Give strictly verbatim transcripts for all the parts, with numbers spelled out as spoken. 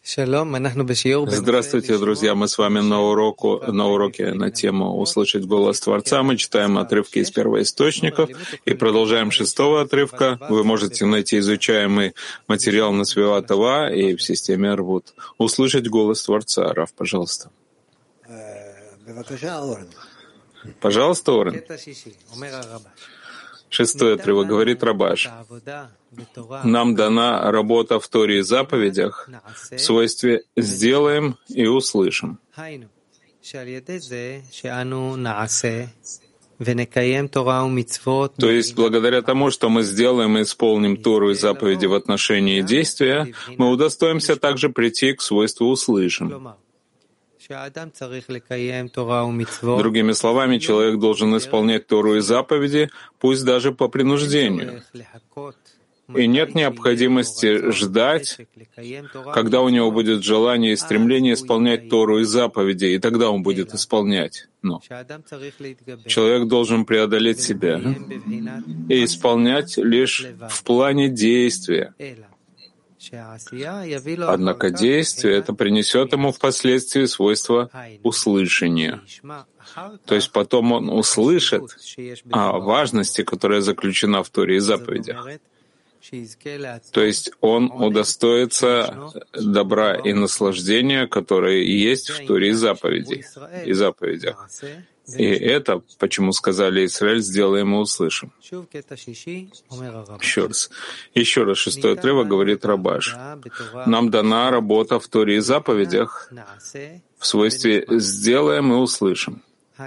Здравствуйте, друзья! Мы с вами на, уроку, на уроке на тему «Услышать голос Творца». Мы читаем отрывки из первоисточников и продолжаем шестого отрывка. Вы можете найти изучаемый материал на Свиват ТВ и в системе Арвут. «Услышать голос Творца». Раф, пожалуйста. Пожалуйста, Орен. Шестой отрывок говорит Рабаш. Нам дана работа в Торе и заповедях в свойстве «сделаем и услышим». То есть, благодаря тому, что мы сделаем и исполним Тору и заповеди в отношении действия, мы удостоимся также прийти к свойству «услышим». Другими словами, человек должен исполнять Тору и заповеди, пусть даже по принуждению. И нет необходимости ждать, когда у него будет желание и стремление исполнять Тору и заповеди, и тогда он будет исполнять. Но человек должен преодолеть себя и исполнять лишь в плане действия. Однако действие это принесет ему впоследствии свойство услышания. То есть потом он услышит о важности, которая заключена в Торе и заповедях. То есть он удостоится добра и наслаждения, которые есть в Торе и заповеди, и заповедях. И это, почему сказали Израиль, сделаем и услышим. Еще раз. Еще раз шестой отрывок говорит Рабаш. Нам дана работа в Торе и заповедях в свойстве «сделаем и услышим».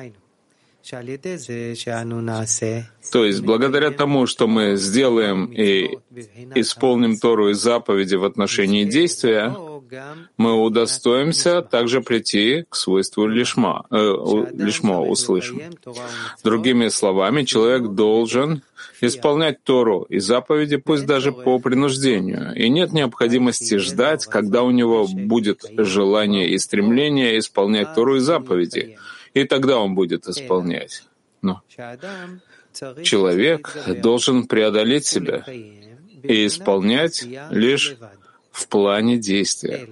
То есть, благодаря тому, что мы сделаем и исполним Тору и заповеди в отношении действия, мы удостоимся также прийти к свойству лишма, э, лишмо, услышим. Другими словами, человек должен исполнять Тору и заповеди, пусть даже по принуждению, и нет необходимости ждать, когда у него будет желание и стремление исполнять Тору и заповеди, и тогда он будет исполнять. Но человек должен преодолеть себя и исполнять лишь в плане действия.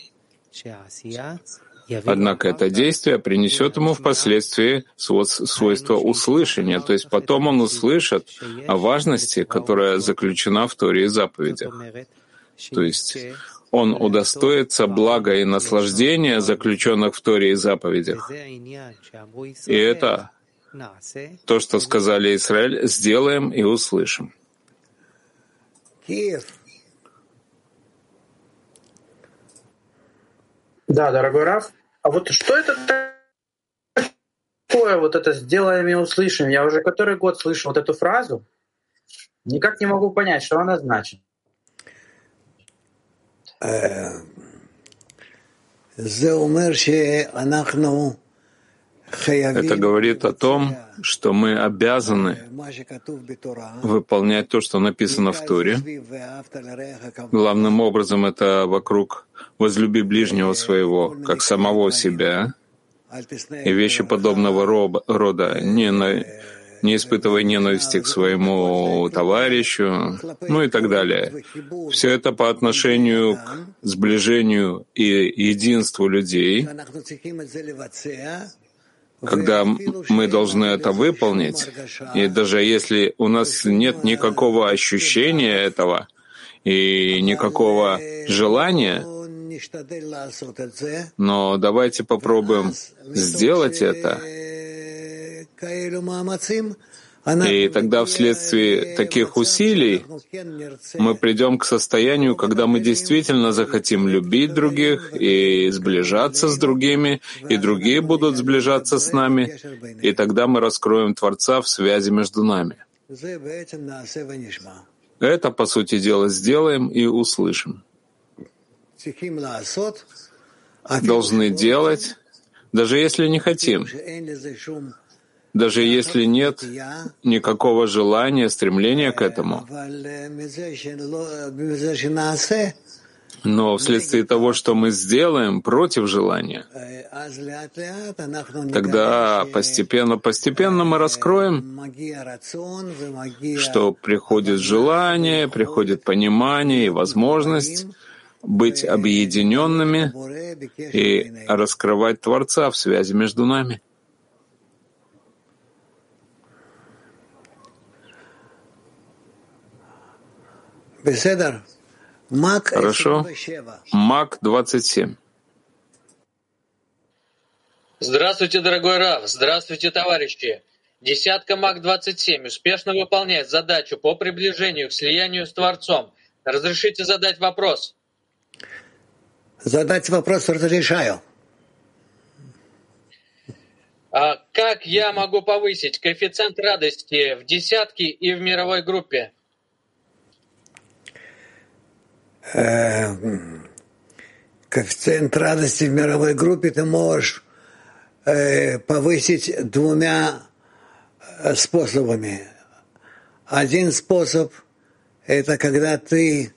Однако это действие принесет ему впоследствии свойство услышания, то есть потом он услышит о важности, которая заключена в Торе и заповедях. То есть он удостоится блага и наслаждения, заключенных в Торе и заповедях. И это то, что сказали Израиль, сделаем и услышим. Да, дорогой Раф. А вот что это такое, вот это «сделаем и услышим»? Я уже который год слышу вот эту фразу. Никак не могу понять, что она значит. Это говорит о том, что мы обязаны выполнять то, что написано в Торе. Главным образом это вокруг «возлюби ближнего своего, как самого себя», и вещи подобного рода, не, на, не испытывай ненависти к своему товарищу, ну и так далее. Все это по отношению к сближению и единству людей, когда мы должны это выполнить, и даже если у нас нет никакого ощущения этого и никакого желания, но давайте попробуем сделать это, и тогда вследствие таких усилий мы придем к состоянию, когда мы действительно захотим любить других и сближаться с другими, и другие будут сближаться с нами, и тогда мы раскроем Творца в связи между нами. Это, по сути дела, сделаем и услышим. Должны делать, даже если не хотим, даже если нет никакого желания, стремления к этому. Но вследствие того, что мы сделаем против желания, тогда постепенно-постепенно мы раскроем, что приходит желание, приходит понимание и возможность, быть объединенными и раскрывать Творца в связи между нами. Хорошо. Мак двадцать семь. Здравствуйте, дорогой Рав. Здравствуйте, товарищи. Десятка Мак двадцать семь успешно выполняет задачу по приближению к слиянию с Творцом. Разрешите задать вопрос? Задать вопрос разрешаю. А как я могу повысить коэффициент радости в десятке и в мировой группе? Коэффициент радости в мировой группе ты можешь э, повысить двумя способами. Один способ — это когда ты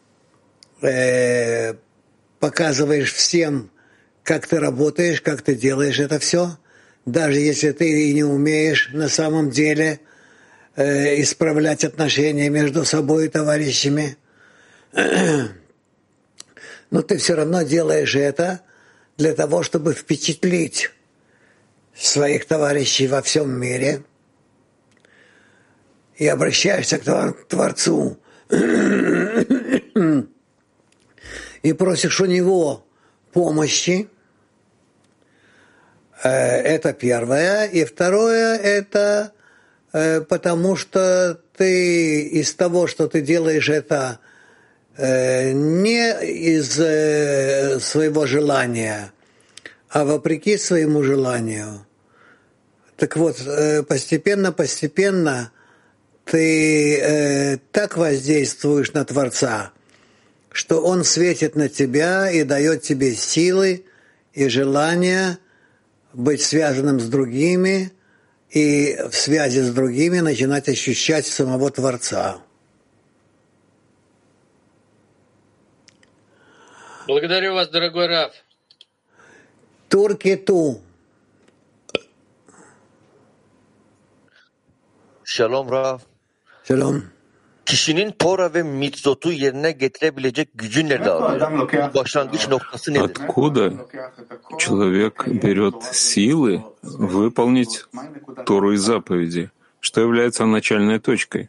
э, показываешь всем, как ты работаешь, как ты делаешь это все, даже если ты и не умеешь на самом деле э, исправлять отношения между собой и товарищами. Но ты все равно делаешь это для того, чтобы впечатлить своих товарищей во всем мире и обращаешься к Творцу и просишь у Него помощи. Это первое. И второе — это потому что ты из того, что ты делаешь это не из своего желания, а вопреки своему желанию. Так вот, постепенно-постепенно ты так воздействуешь на Творца, что Он светит на тебя и дает тебе силы и желание быть связанным с другими и в связи с другими начинать ощущать самого Творца. Благодарю вас, дорогой Рав. Турки ту. Shalom Rav. Shalom. Kişinin Tora ve mitzvotu yerine getirebilecek gücü nerede alıyor? Başlangıç noktası nedir? Откуда человек берет силы выполнить Тору и заповеди? Что является начальной точкой?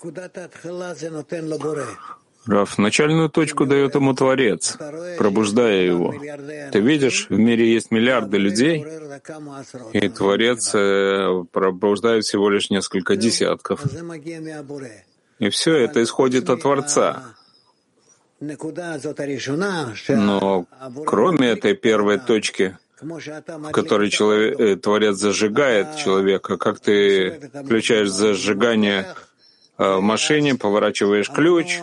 Рав, начальную точку дает ему Творец, пробуждая его. Ты видишь, в мире есть миллиарды людей, и Творец пробуждает всего лишь несколько десятков. И все это исходит от Творца. Но кроме этой первой точки, в которой человек, Творец зажигает человека, как ты включаешь зажигание в машине, поворачиваешь ключ,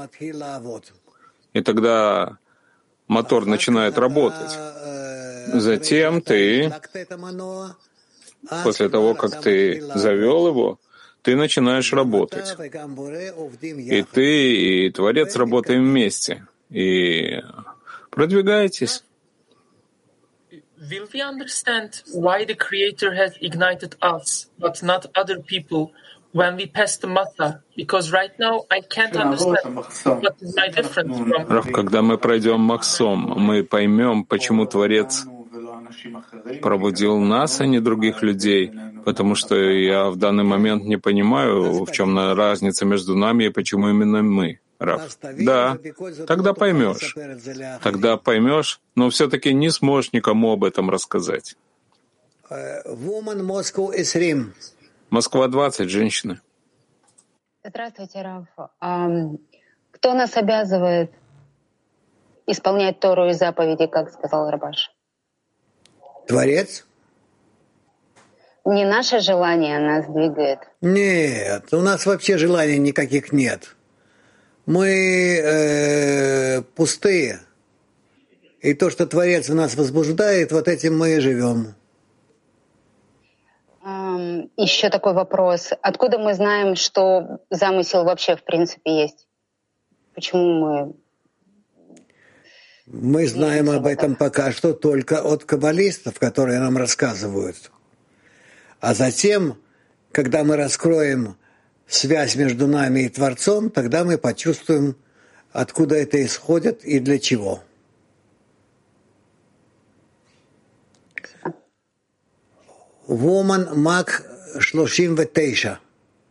и тогда мотор начинает работать. Затем ты, после того, как ты завел его, ты начинаешь работать. И ты, и Творец работаем вместе. И продвигаетесь. Will we understand why the Creator has ignited us, but not other people, when we pass the Masa? Because right now I can't understand what is my difference from... Рав, когда мы пройдем Махсом, мы поймем, почему Творец пробудил нас, а не других людей, потому что я в данный момент не понимаю, в чем разница между нами и почему именно мы. Рав. Да, тогда поймешь. Тогда поймешь, но все-таки не сможешь никому об этом рассказать. Москва двадцать, женщины. Здравствуйте, Рав. Кто нас обязывает исполнять Тору и заповеди, как сказал Рабаш? Творец? Не наше желание нас двигает. Нет, у нас вообще желаний никаких нет. Мы э, пустые. И то, что Творец в нас возбуждает, вот этим мы и живем. Эм, еще такой вопрос. Откуда мы знаем, что замысел вообще в принципе есть? Почему мы... Мы знаем об этом пока что только от каббалистов, которые нам рассказывают. А затем, когда мы раскроем связь между нами и Творцом, тогда мы почувствуем откуда это исходит и для чего. Woman Мак шлошим втейша.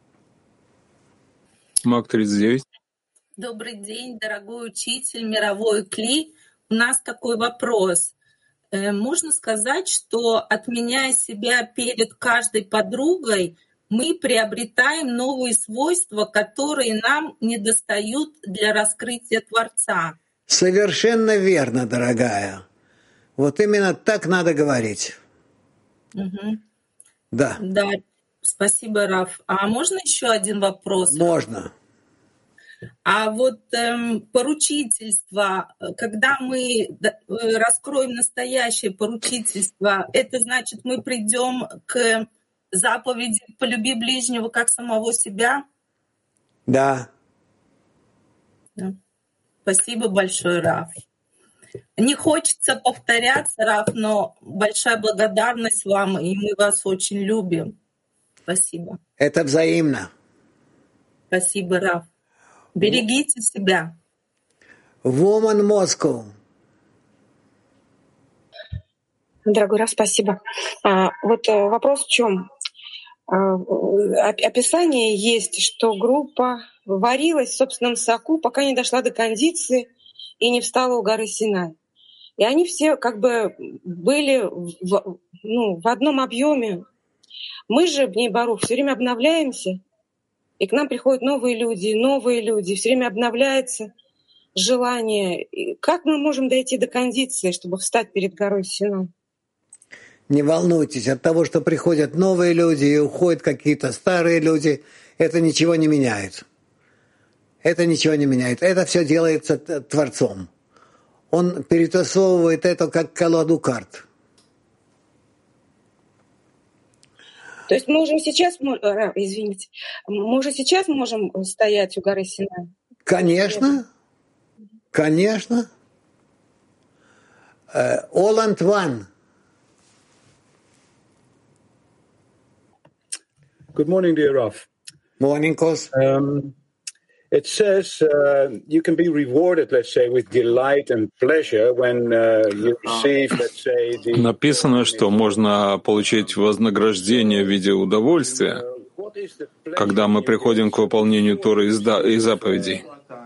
Мак тридцать девять. Добрый день, дорогой учитель, мировой Кли. У нас такой вопрос. Можно сказать, что, отменяя себя перед каждой подругой, мы приобретаем новые свойства, которые нам недостают для раскрытия Творца? Совершенно верно, дорогая. Вот именно так надо говорить. Угу. Да. Да, спасибо, Раф. А можно еще один вопрос? Можно. А вот эм, поручительство, когда мы раскроем настоящее поручительство, это значит, мы придем к заповеди «Полюби ближнего как самого себя»? Да. Да. Спасибо большое, Раф. Не хочется повторяться, Раф, но большая благодарность вам, и мы вас очень любим. Спасибо. Это взаимно. Спасибо, Раф. Берегите себя. Woman Moscow. Дорогой Раф, спасибо. А, вот вопрос в чем? А, описание есть, что группа варилась в собственном соку, пока не дошла до кондиции и не встала у горы Синай. И они все как бы были в, ну, в одном объеме. Мы же, Бней Барух, все время обновляемся. И к нам приходят новые люди, новые люди, все время обновляется желание. И как мы можем дойти до кондиции, чтобы встать перед горой Синай? Не волнуйтесь, от того, что приходят новые люди и уходят какие-то старые люди, это ничего не меняет. Это ничего не меняет. Это все делается Творцом. Он перетасовывает это как колоду карт. То есть мы уже сейчас, извините, мы уже сейчас можем стоять у горы Синай? Конечно, конечно. All and one. Good morning, dear Raf. Morning, Kos. Um, it says uh, you can be rewarded, let's say, with delight and pleasure when uh, you receive, let's say, the... Написано, что можно получить вознаграждение в виде удовольствия, когда мы приходим к выполнению Торы и заповедей.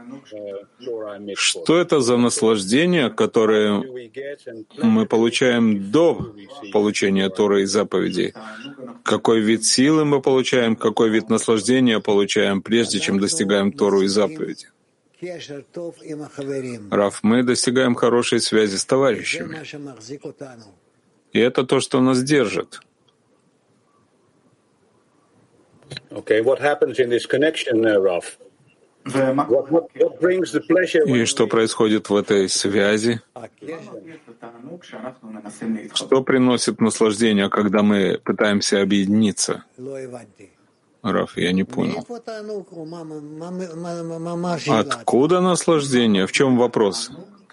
Что это за наслаждение, которое мы получаем до получения Торы и заповедей? Какой вид силы мы получаем, какой вид наслаждения получаем, прежде чем достигаем Тору и заповеди? Раф, мы достигаем хорошей связи с товарищами. И это то, что нас держит. Okay, what happens in this connection, uh, Raf? What, what, what brings the pleasure? И что происходит в этой связи? Что приносит наслаждение, когда мы пытаемся объединиться? Раф, я не понял. Откуда наслаждение? В чем вопрос?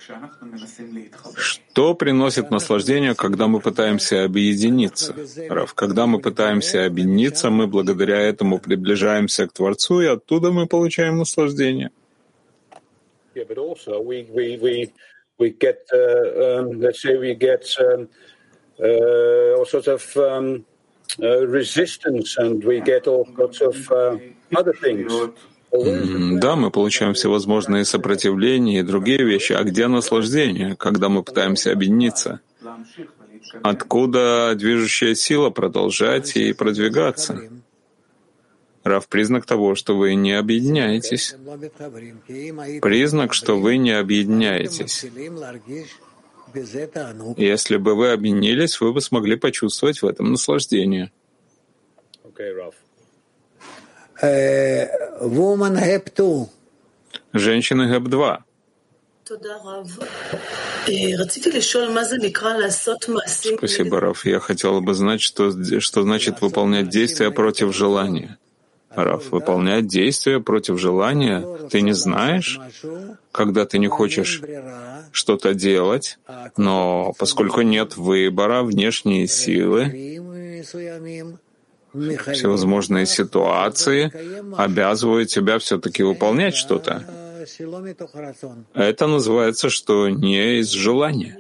Что приносит наслаждение, когда мы пытаемся объединиться? Раф, когда мы пытаемся объединиться, мы благодаря этому приближаемся к Творцу, и оттуда мы получаем наслаждение. Yeah, but also we we we we get uh, um, let's say we get um, uh, all sorts of um, uh, resistance, and we get all sorts of uh, other things. Да, мы получаем всевозможные сопротивления и другие вещи. А где наслаждение, когда мы пытаемся объединиться? Откуда движущая сила продолжать и продвигаться? Рав, признак того, что вы не объединяетесь. Признак, что вы не объединяетесь. Если бы вы объединились, вы бы смогли почувствовать в этом наслаждение. Okay, Raf. Woman Hep two. Женщины Гэп два. Спасибо, Раф. Я хотела бы знать, что, что значит выполнять действия против желания. Раф, выполнять действия против желания? Ты не знаешь, когда ты не хочешь что-то делать, но поскольку нет выбора, внешние силы, всевозможные ситуации обязывают тебя все-таки выполнять что-то. Это называется, что не из желания.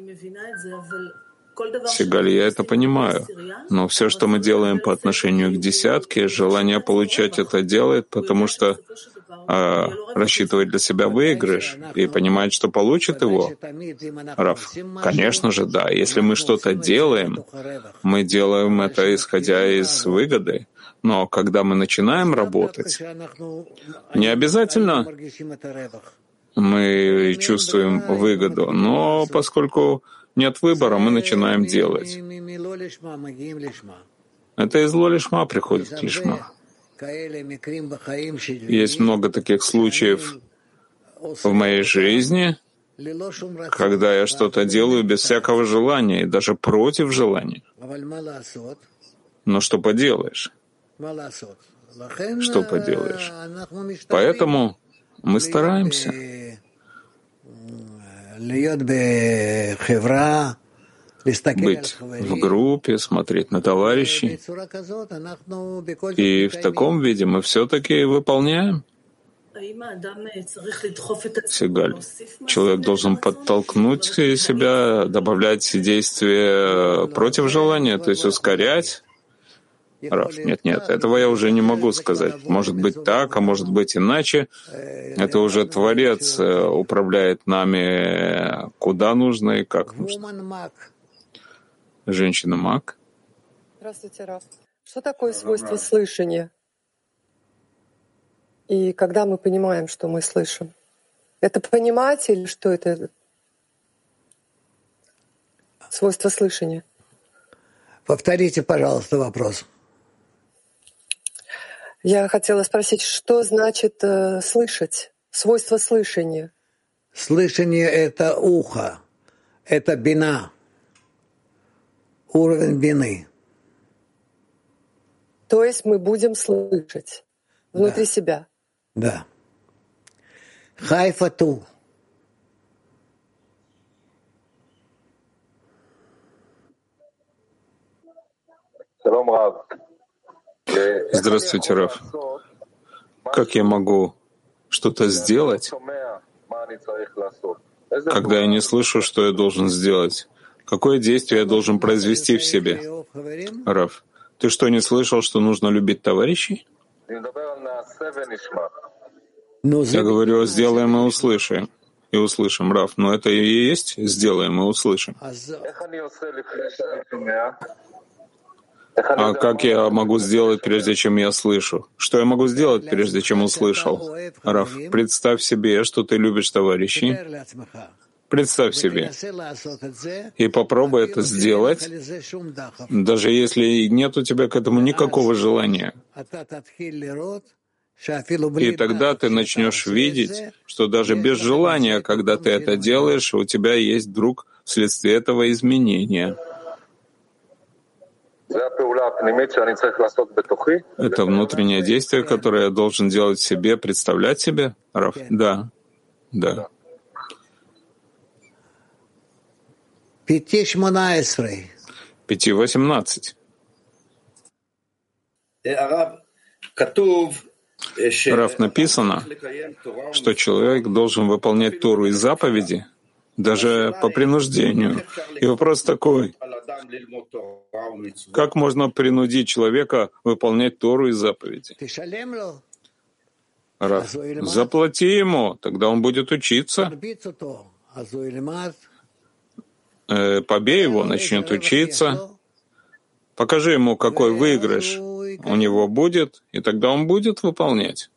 Сигали, я это понимаю. Но все, что мы делаем по отношению к десятке, желание получать это делает, потому что а, рассчитывает для себя выигрыш и понимает, что получит его. Раф, конечно же, да. Если мы что-то делаем, мы делаем это исходя из выгоды. Но когда мы начинаем работать, не обязательно мы чувствуем выгоду, но поскольку нет выбора, мы начинаем делать. Это из ло-лишма приходит лишма. Есть много таких случаев в моей жизни, когда я что-то делаю без всякого желания и даже против желания. Но что поделаешь? Что поделаешь? Поэтому мы стараемся быть в группе, смотреть на товарищей. И в таком виде мы все-таки выполняем. Сигаль, человек должен подтолкнуть себя, добавлять действия против желания, то есть ускорять. Раф, нет, нет, этого я уже не могу сказать. Может быть так, а может быть иначе. Это уже Творец управляет нами куда нужно и как нужно. Женщина-маг. Здравствуйте, Раф. Что такое свойство слышания? И когда мы понимаем, что мы слышим? Это понимать или что это? Свойство слышания. Повторите, пожалуйста, вопрос. Я хотела спросить, что значит э, слышать? Свойство слышания. Слышание — это ухо, это бина, уровень бины. То есть мы будем слышать внутри да. себя. Да. Хайфату. Здравствуйте, Раф. Как я могу что-то сделать, когда я не слышу, что я должен сделать? Какое действие я должен произвести в себе? Раф, ты что, не слышал, что нужно любить товарищей? Я говорю, сделаем и услышим. И услышим, Раф. Но это и есть сделаем и услышим. А как я могу сделать, прежде чем я слышу? Что я могу сделать, прежде чем услышал? Раф, представь себе, что ты любишь товарищей. Представь себе. И попробуй это сделать, даже если нет у тебя к этому никакого желания. И тогда ты начнешь видеть, что даже без желания, когда ты это делаешь, у тебя есть вдруг вследствие этого изменения. Это внутреннее действие, которое я должен делать в себе, представлять себе? Раф? Да. Да. Пяти восемнадцать. Раф, написано, что человек должен выполнять Тору и заповеди, даже по принуждению. И вопрос такой: как можно принудить человека выполнять Тору и заповеди? Раф, заплати ему, тогда он будет учиться. Э, побей его, начнет учиться. Покажи ему, какой выигрыш у него будет, и тогда он будет выполнять.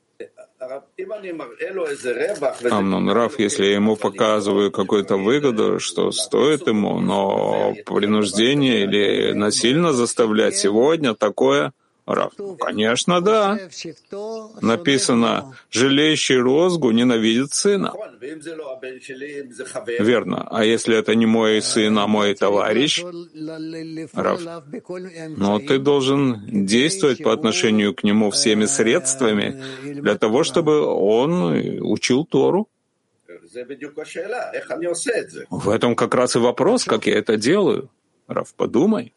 Амнон, Раф, если я ему показываю какую-то выгоду, что стоит ему, но принуждение или насильно заставлять сегодня такое, Раф, конечно, да. Написано, жалеющий розгу ненавидит сына. Верно. А если это не мой сын, а мой товарищ, Раф, но ты должен действовать по отношению к нему всеми средствами для того, чтобы он учил Тору. В этом как раз и вопрос, как я это делаю. Раф, подумай.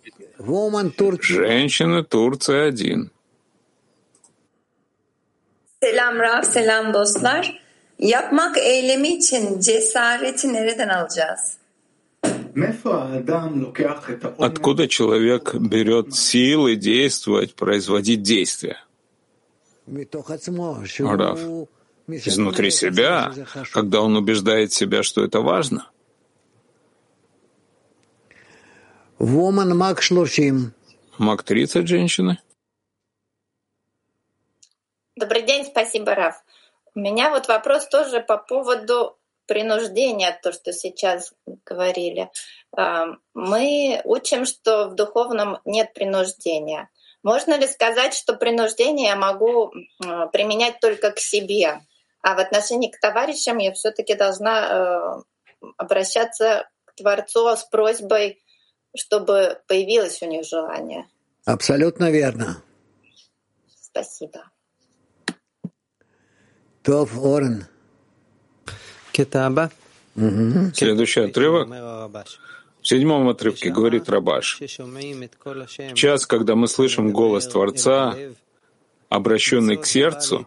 Женщины Турция один. Selam Rav, selam dostlar. Yapmak eylemi için cesareti nereden alacağız? Откуда человек берет силы действовать, производить действия? Рав, изнутри себя, когда он убеждает себя, что это важно. Мак тридцать, женщины. Добрый день, спасибо, Рав. У меня вот вопрос тоже по поводу принуждения, то, что сейчас говорили. Мы учим, что в духовном нет принуждения. Можно ли сказать, что принуждение я могу применять только к себе, а в отношении к товарищам я все-таки должна обращаться к Творцу с просьбой, чтобы появилось у них желание? Абсолютно верно. Спасибо. Тов Орен. Следующий отрывок. В седьмом отрывке говорит Рабаш: в час, когда мы слышим голос Творца, обращенный к сердцу,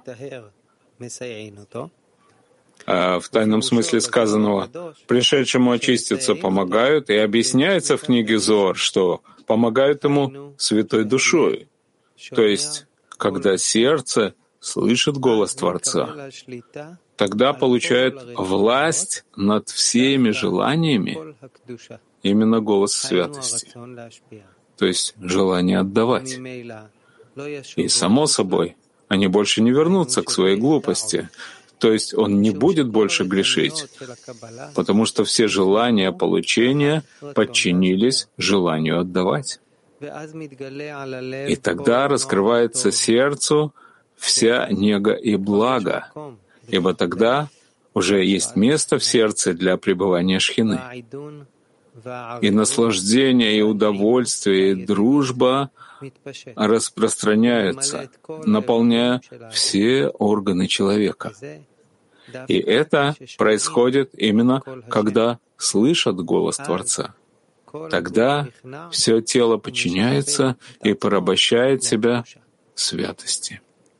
а в тайном смысле сказанного, пришедшему очиститься помогают, и объясняется в книге Зоар, что помогают ему святой душой. То есть, когда сердце слышит голос Творца, тогда получает власть над всеми желаниями именно голос святости, то есть желание отдавать. И, само собой, они больше не вернутся к своей глупости, то есть он не будет больше грешить, потому что все желания получения подчинились желанию отдавать. И тогда раскрывается сердцу вся нега и благо, ибо тогда уже есть место в сердце для пребывания Шхины. И наслаждение, и удовольствие, и дружба распространяются, наполняя все органы человека. И это происходит именно, когда слышат голос Творца. Тогда все тело подчиняется и порабощает себя святости.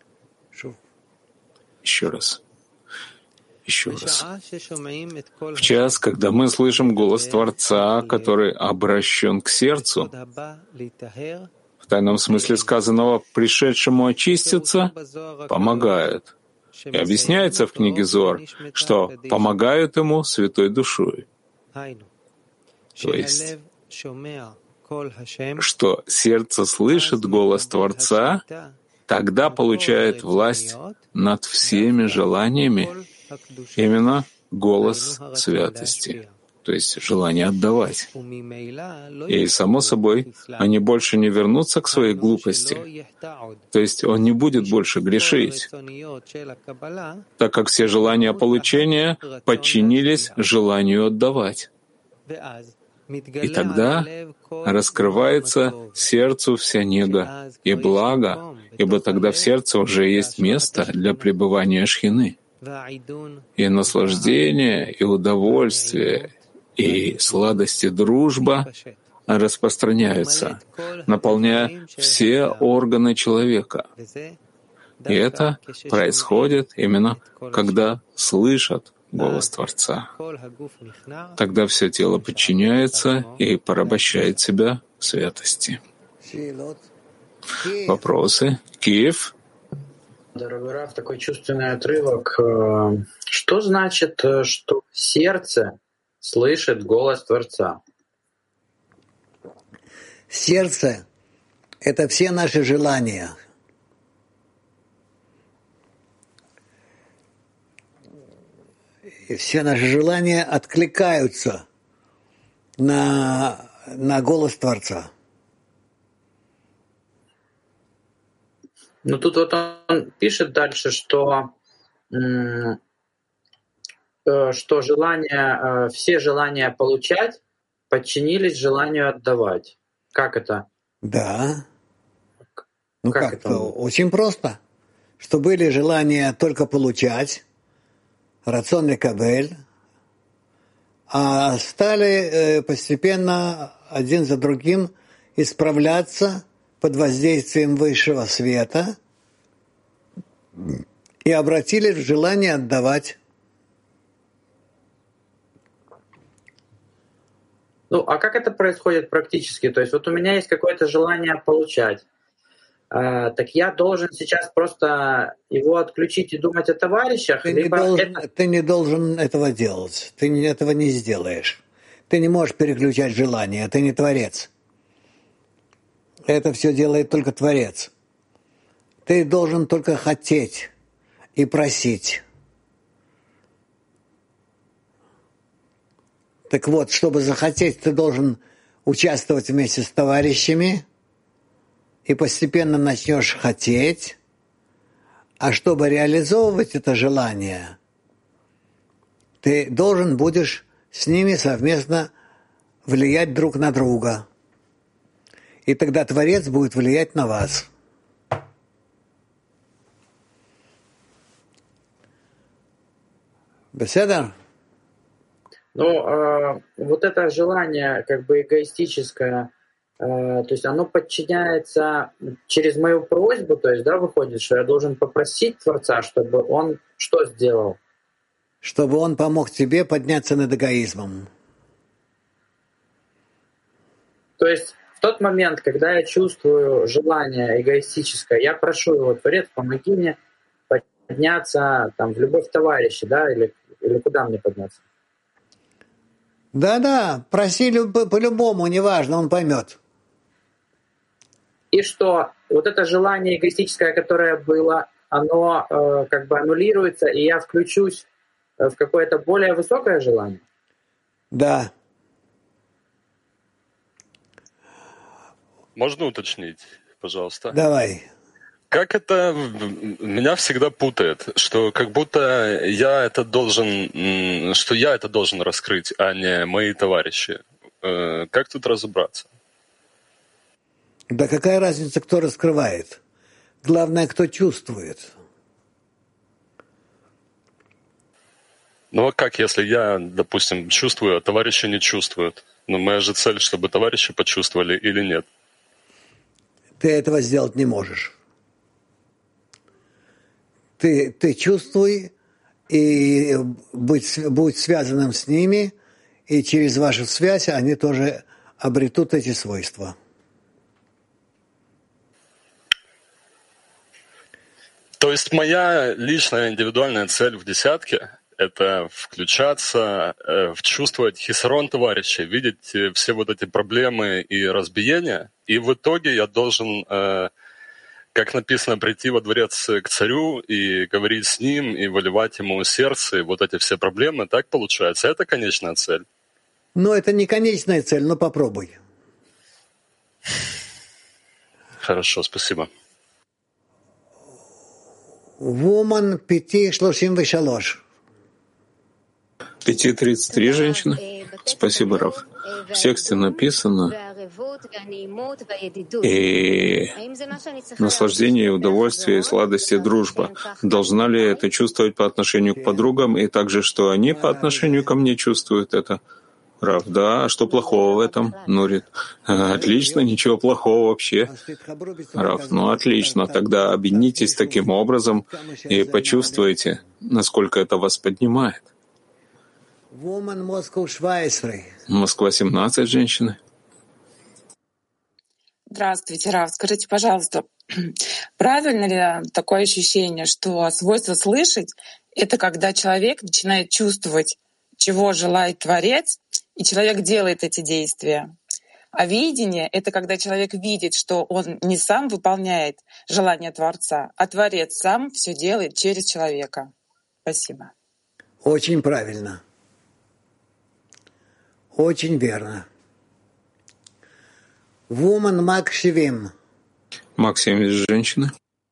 Еще раз. Еще раз. В час, когда мы слышим голос Творца, который обращен к сердцу, в тайном смысле сказанного «пришедшему очиститься» помогают. И объясняется в книге Зоар, что помогают ему святой душой. То есть, что сердце слышит голос Творца, тогда получает власть над всеми желаниями, именно голос святости, то есть желание отдавать. И, само собой, они больше не вернутся к своей глупости, то есть он не будет больше грешить, так как все желания получения подчинились желанию отдавать. И тогда раскрывается сердцу вся нега и благо, ибо тогда в сердце уже есть место для пребывания Шхины. И наслаждение, и удовольствие, и сладость, и дружба распространяются, наполняя все органы человека. И это происходит именно, когда слышат голос Творца. Тогда все тело подчиняется и порабощает себя в святости. Вопросы? Киев? Дорогой Рав, такой чувственный отрывок. Что значит, что сердце слышит голос Творца? Сердце — это все наши желания. И все наши желания откликаются на, на голос Творца. Ну тут вот он пишет дальше, что, что желание, все желания получать подчинились желанию отдавать. Как это? Да. Ну как, как это? Очень просто. Что были желания только получать, рацион лекабель, а стали постепенно один за другим исправляться под воздействием высшего света и обратились в желание отдавать. Ну, а как это происходит практически? То есть вот у меня есть какое-то желание получать. А, так я должен сейчас просто его отключить и думать о товарищах? Ты, либо не должен, это... ты не должен этого делать. Ты этого не сделаешь. Ты не можешь переключать желания. Ты не творец. Это все делает только Творец. Ты должен только хотеть и просить. Так вот, чтобы захотеть, ты должен участвовать вместе с товарищами, и постепенно начнешь хотеть. А чтобы реализовывать это желание, ты должен будешь с ними совместно влиять друг на друга. И тогда Творец будет влиять на вас. Беседа? Ну, э, вот это желание как бы эгоистическое, э, то есть оно подчиняется через мою просьбу, то есть, да, выходит, что я должен попросить Творца, чтобы он что сделал? Чтобы он помог тебе подняться над эгоизмом. То есть в тот момент, когда я чувствую желание эгоистическое, я прошу его: Творец, помоги мне подняться там, в любовь товарища, да, или, или куда мне подняться? Да-да, проси по-любому, неважно, он поймет. И что вот это желание эгоистическое, которое было, оно э, как бы аннулируется, и я включусь в какое-то более высокое желание? Да. Можно уточнить, пожалуйста? Давай. Как это меня всегда путает, что как будто я это должен, что я это должен раскрыть, а не мои товарищи. Как тут разобраться? Да какая разница, кто раскрывает? Главное, кто чувствует. Ну а как, если я, допустим, чувствую, а товарищи не чувствуют? Но моя же цель, чтобы товарищи почувствовали или нет? Ты этого сделать не можешь. Ты, ты чувствуй и будь, будь связанным с ними, и через вашу связь они тоже обретут эти свойства. То есть моя личная индивидуальная цель в десятке — это включаться, э, чувствовать хисарон товарищей, видеть все вот эти проблемы и разбиения, и в итоге я должен... Э, как написано, прийти во дворец к царю и говорить с ним, и выливать ему сердце, и вот эти все проблемы, так получается? Это конечная цель? Но это не конечная цель, но попробуй. Хорошо, спасибо. Woman пять шлошим вешалош. пять тридцать три женщины. Спасибо, Рав. В тексте написано и наслаждение, удовольствие, сладость и дружба. Должна ли это чувствовать по отношению к подругам и также, что они по отношению ко мне чувствуют это? Рав, да, а что плохого в этом? Нурит, отлично, ничего плохого вообще. Рав, ну отлично, тогда объединитесь таким образом и почувствуйте, насколько это вас поднимает. Москва семнадцать, женщины. Здравствуйте, Рав. Скажите, пожалуйста, правильно ли такое ощущение, что свойство слышать — это когда человек начинает чувствовать, чего желает Творец, и человек делает эти действия? А видение — это когда человек видит, что он не сам выполняет желание Творца, а Творец сам все делает через человека. Спасибо. Очень правильно. Очень верно. Woman Мак Шивим. Мак семьдесят, женщины.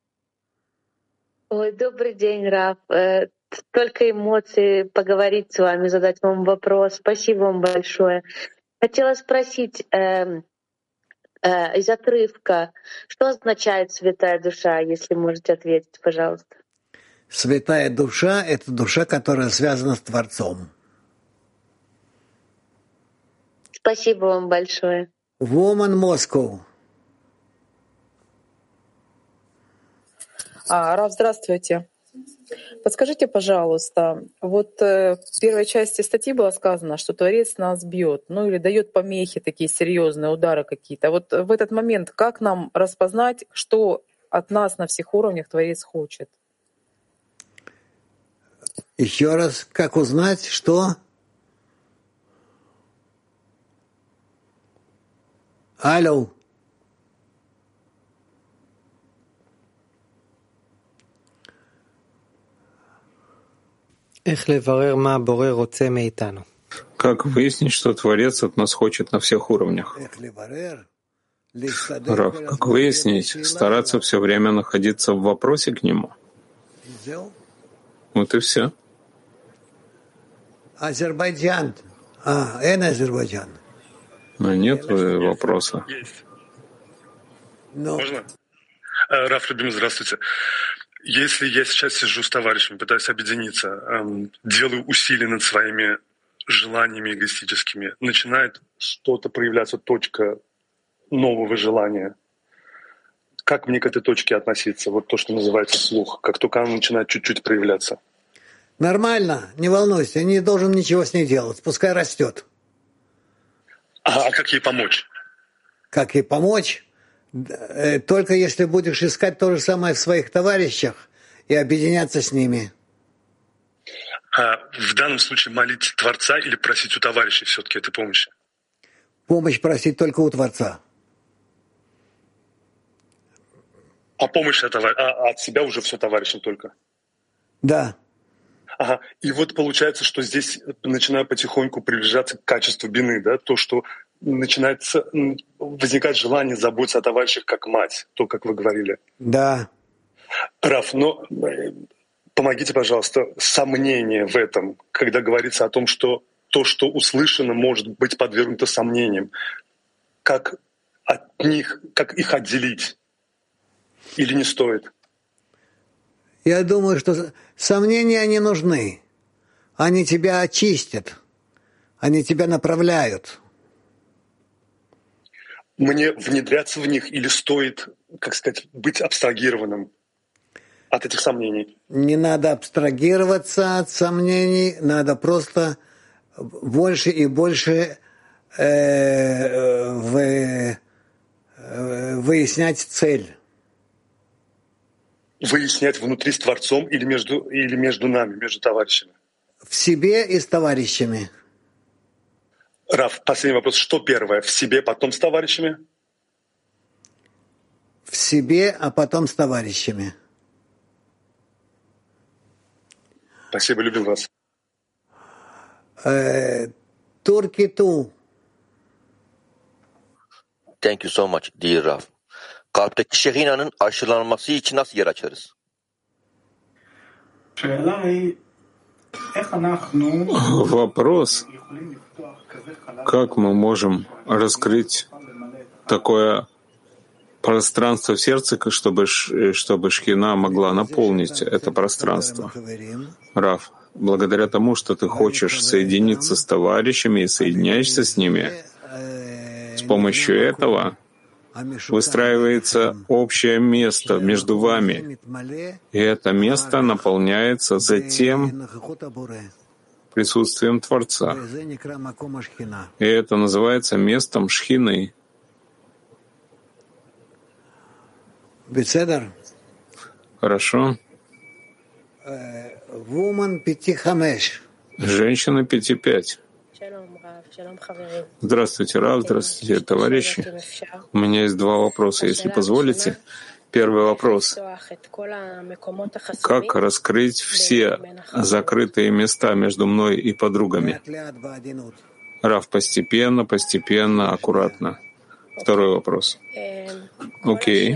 Ой, добрый день, Рав. Только эмоции поговорить с вами, задать вам вопрос. Спасибо вам большое. Хотела спросить э, э, из отрывка, что означает святая душа, если можете ответить, пожалуйста. Святая душа — это душа, которая связана с Творцом. Спасибо вам большое. Woman Moscow. А, Рав, здравствуйте. Подскажите, пожалуйста, вот э, в первой части статьи было сказано, что Творец нас бьет, ну или дает помехи, такие серьезные удары какие-то. Вот в этот момент как нам распознать, что от нас на всех уровнях Творец хочет? Еще раз, как узнать, что? Алло. Как выяснить, что Творец от нас хочет на всех уровнях? Рав, как выяснить? Стараться все время находиться в вопросе к Нему. Вот и все. Азербайджан. А, это Азербайджан. Но нет вопроса. Есть. Но... Можно? Раф, любимый, здравствуйте. Если я сейчас сижу с товарищами, пытаюсь объединиться, эм, делаю усилия над своими желаниями эгоистическими, начинает что-то проявляться, точка нового желания. Как мне к этой точке относиться? Вот то, что называется слух. Как только она начинает чуть-чуть проявляться. Нормально, не волнуйся, не должен ничего с ней делать, пускай растет. А, а как ей помочь? Как ей помочь? Только если будешь искать то же самое в своих товарищах и объединяться с ними. А в данном случае молить Творца или просить у товарищей все-таки этой помощи? Помощь просить только у Творца. А помощь от, а от себя уже все товарищам только? Да. Ага. И вот получается, что здесь начинаю потихоньку приближаться к качеству бины, да, то, что начинается возникать желание заботиться о товарищах как мать, то, как вы говорили. Да. Раф, но помогите, пожалуйста, сомнение в этом, когда говорится о том, что то, что услышано, может быть подвергнуто сомнениям. Как от них, как их отделить? Или не стоит? Я думаю, что сомнения не нужны. Они тебя очистят. Они тебя направляют. Мне внедряться в них или стоит, как сказать, быть абстрагированным от этих сомнений? Не надо абстрагироваться от сомнений, надо просто больше и больше э, вы, э, выяснять цель. Выяснять внутри с Творцом или между, или между нами, между товарищами? В себе и с товарищами. Раф, последний вопрос. Что первое? В себе, потом с товарищами? В себе, а потом с товарищами. Спасибо, любил вас. Турки ту. Thank you so much, dear Raf. Kalpteki Şehina'nın aşılanması için nasıl yer açarız? Вопрос, как мы можем раскрыть такое пространство в сердце, чтобы, чтобы Шхина могла наполнить это пространство? Рав, благодаря тому, что ты хочешь соединиться с товарищами и соединяешься с ними, с помощью этого выстраивается общее место между вами, и это место наполняется затем присутствием Творца. И это называется местом Шхины. Хорошо. Женщина пяти пять. Здравствуйте, Рав, здравствуйте, товарищи. У меня есть два вопроса, если позволите. Первый вопрос. Как раскрыть все закрытые места между мной и подругами? Рав, постепенно, постепенно, аккуратно. Второй вопрос. Окей.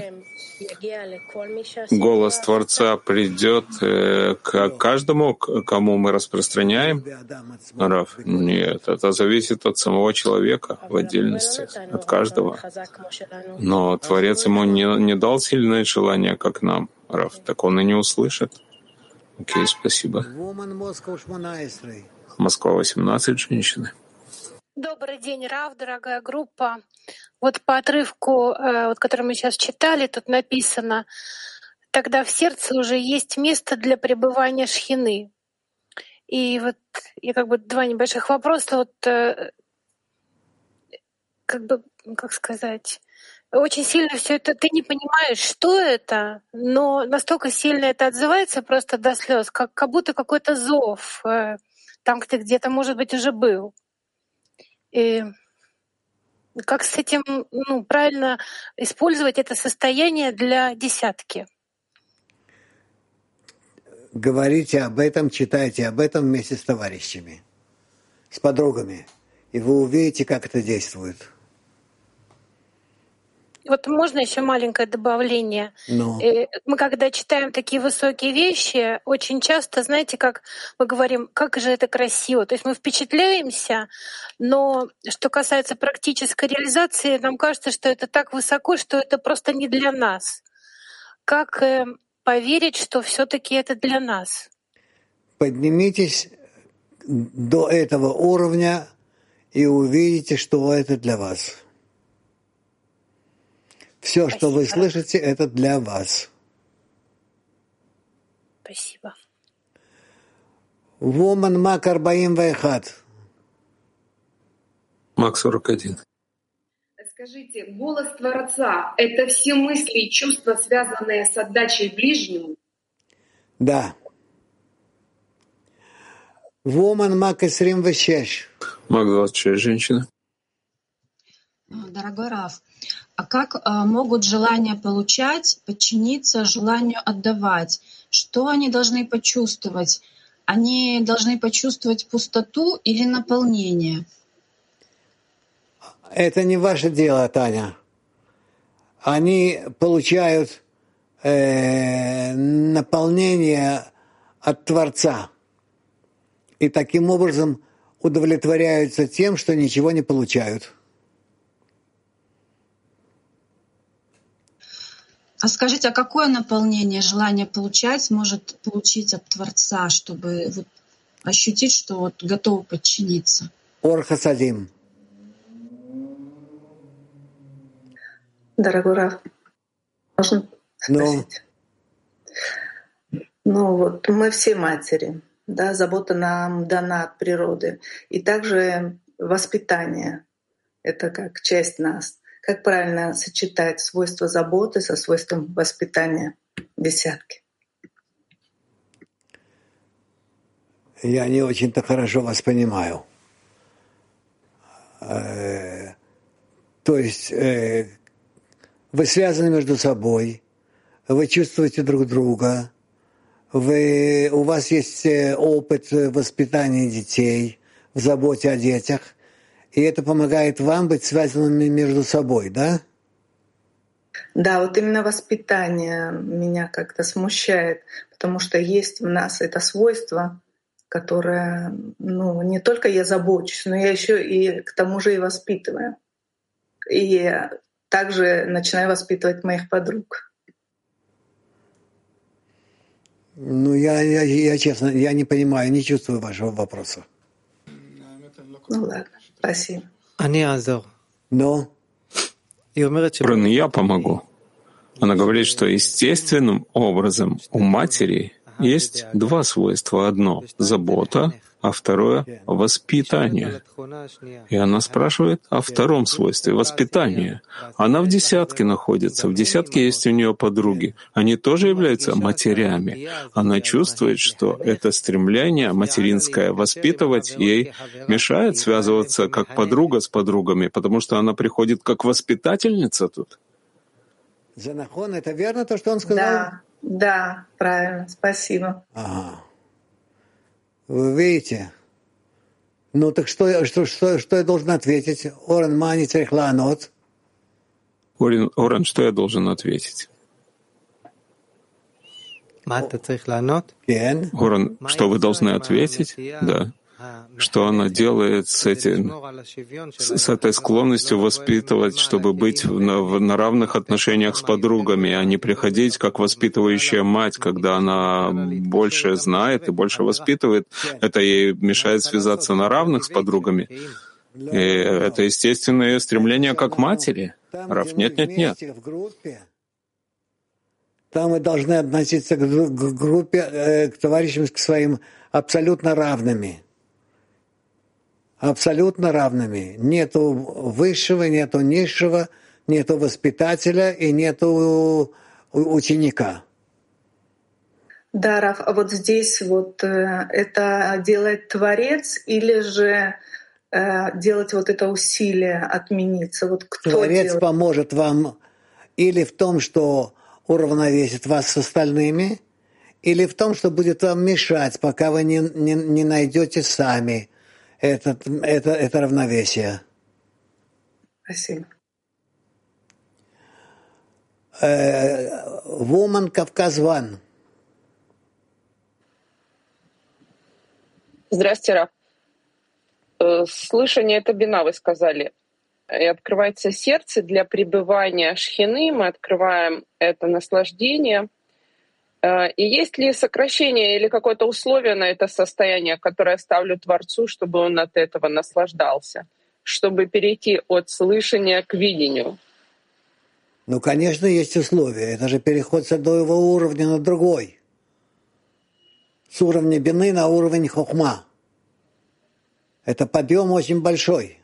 Голос Творца придет э, к каждому, к кому мы распространяем? Рав, нет, это зависит от самого человека в отдельности, от каждого. Но Творец ему не, не дал сильное желание, как нам, Рав, так он и не услышит. Окей, спасибо. Москва, восемнадцать, женщины. Добрый день, Рав, дорогая группа. Вот по отрывку, вот, который мы сейчас читали, тут написано: тогда в сердце уже есть место для пребывания шхины. И вот я как бы два небольших вопроса. Вот как бы, как сказать, очень сильно все это, ты не понимаешь, что это, но настолько сильно это отзывается просто до слез, как, как будто какой-то зов, там, где где-то, может быть, уже был. И как с этим, ну, правильно использовать это состояние для десятки? Говорите об этом, читайте об этом вместе с товарищами, с подругами, и вы увидите, как это действует. Вот можно еще маленькое добавление? Но. Мы когда читаем такие высокие вещи, очень часто, знаете, как мы говорим, как же это красиво. То есть мы впечатляемся, но что касается практической реализации, нам кажется, что это так высоко, что это просто не для нас. Как поверить, что все-таки это для нас? Поднимитесь до этого уровня и увидите, что это для вас. Все, Спасибо. Что вы слышите, это для вас. Спасибо. Woman Мак Арбаим Вайхат. Мак сорок один. Скажите, голос Творца — это все мысли и чувства, связанные с отдачей ближнему? Да. Woman Мак Исрим Вешеш. Мак двадцать шесть, женщина. Дорогой Рав, а как а, могут желания получать подчиниться желанию отдавать? Что они должны почувствовать? Они должны почувствовать пустоту или наполнение? Это не ваше дело, Таня. Они получают э, наполнение от Творца и таким образом удовлетворяются тем, что ничего не получают. А скажите, а какое наполнение желание получать может получить от Творца, чтобы вот ощутить, что вот готовы подчиниться? Ор Хасадим. Дорогой Рав, можно спросить? Ну, ну вот мы все матери, да, забота нам дана от природы, и также воспитание — это как часть нас. Как правильно сочетать свойства заботы со свойством воспитания десятки? Я не очень-то хорошо вас понимаю. То есть вы связаны между собой, вы чувствуете друг друга, вы, у вас есть опыт воспитания детей, в заботе о детях, и это помогает вам быть связанными между собой, да? Да, вот именно воспитание меня как-то смущает, потому что есть в нас это свойство, которое, ну, не только я забочусь, но я еще и к тому же и воспитываю. И также начинаю воспитывать моих подруг. Ну, я, я, я честно, я не понимаю, не чувствую вашего вопроса. Ну ладно, спасибо. Но? Рон, я помогу. Она говорит, что естественным образом у матери есть два свойства. Одно — забота, а второе — воспитание. И она спрашивает о втором свойстве — воспитание. Она в десятке находится, в десятке есть у нее подруги. Они тоже являются матерями. Она чувствует, что это стремление материнское воспитывать ей мешает связываться как подруга с подругами, потому что она приходит как воспитательница тут. Это верно, то, что он сказал? Да, да, правильно, спасибо. Ага. Вы видите? Ну так что, что, что, что я должен ответить? Орен мани црихланот. Орен, Орен, что я должен ответить? Орен, что вы должны ответить? Да. Что она делает с, этим, с, с этой склонностью воспитывать, чтобы быть на, в, на равных отношениях с подругами, а не приходить как воспитывающая мать, когда она больше знает и больше воспитывает. Это ей мешает связаться на равных с подругами. И это естественное стремление как матери. Раф, нет, нет, нет. Там мы должны относиться к группе, к товарищам, к своим абсолютно равными. Абсолютно равными. Нету высшего, нету низшего, нету воспитателя и нету ученика. Да, Раф, а вот здесь вот э, это делает Творец или же э, делать вот это усилие отмениться? Вот кто Творец делает? поможет вам или в том, что уравновесит вас с остальными, или в том, что будет вам мешать, пока вы не, не, не найдете сами это, это, это равновесие. Спасибо. Woman Кавказ One. Здравствуйте, Раф. Слышание — это бина, вы сказали. И открывается сердце для пребывания шхины, мы открываем это наслаждение. И есть ли сокращение или какое-то условие на это состояние, которое я ставлю Творцу, чтобы он от этого наслаждался, чтобы перейти от слышания к видению? Ну, конечно, есть условия. Это же переход с одного уровня на другой. С уровня бины на уровень хохма. Это подъем очень большой.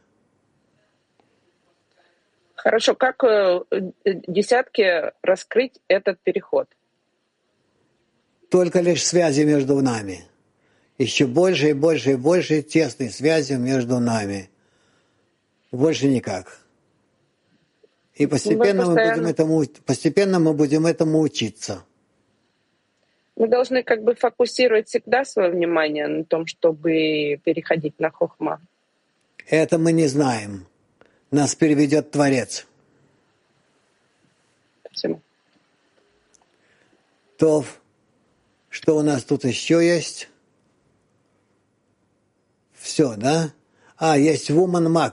Хорошо, как десятки раскрыть этот переход? Только лишь связи между нами. Еще больше и больше и больше тесной связи между нами. Больше никак. И постепенно мы, мы будем этому, постепенно мы будем этому учиться. Мы должны как бы фокусировать всегда свое внимание на том, чтобы переходить на хохма. Это мы не знаем. Нас переведет Творец. Спасибо. Тов, что у нас тут еще есть? Все, да? А, есть Woman Mag.